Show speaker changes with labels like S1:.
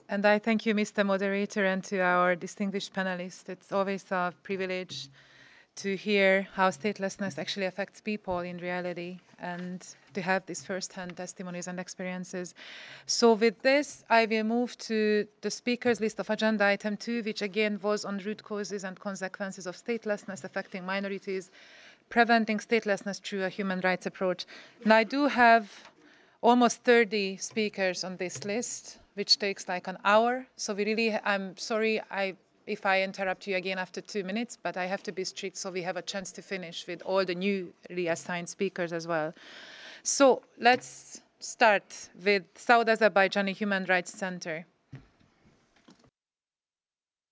S1: And I thank you, Mr. Moderator, and to our distinguished panelists. It's always a privilege to hear how statelessness actually affects people in reality and to have these first-hand testimonies and experiences. So with this, I will move to the speakers list of agenda item 2, which again was on root causes and consequences of statelessness affecting minorities, preventing statelessness through a human rights approach. Now, I do have almost 30 speakers on this list, which takes like an hour. So I'm sorry if I interrupt you again after 2 minutes, but I have to be strict so we have a chance to finish with all the newly assigned speakers as well. So let's start with South Azerbaijani Human Rights Center.